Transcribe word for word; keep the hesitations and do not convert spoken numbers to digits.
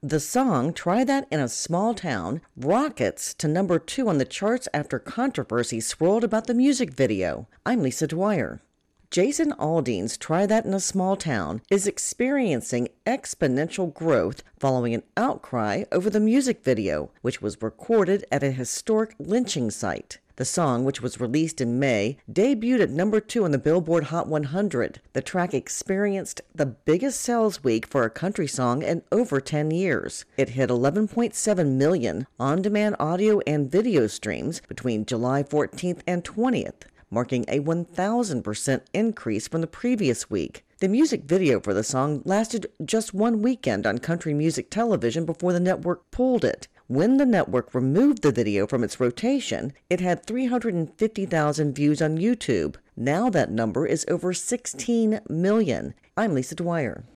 The song Try That in a Small Town rockets to number two on the charts after controversy swirled about the music video. I'm Lisa Dwyer. Jason Aldean's Try That in a Small Town is experiencing exponential growth following an outcry over the music video, which was recorded at a historic lynching site. The song, which was released in May, debuted at number two on the Billboard Hot one hundred. The track experienced the biggest sales week for a country song in over ten years. It hit eleven point seven million on-demand audio and video streams between July fourteenth and twentieth, marking a one thousand percent increase from the previous week. The music video for the song lasted just one weekend on country music television before the network pulled it. When the network removed the video from its rotation, it had three hundred fifty thousand views on YouTube. Now that number is over sixteen million. I'm Lisa Dwyer.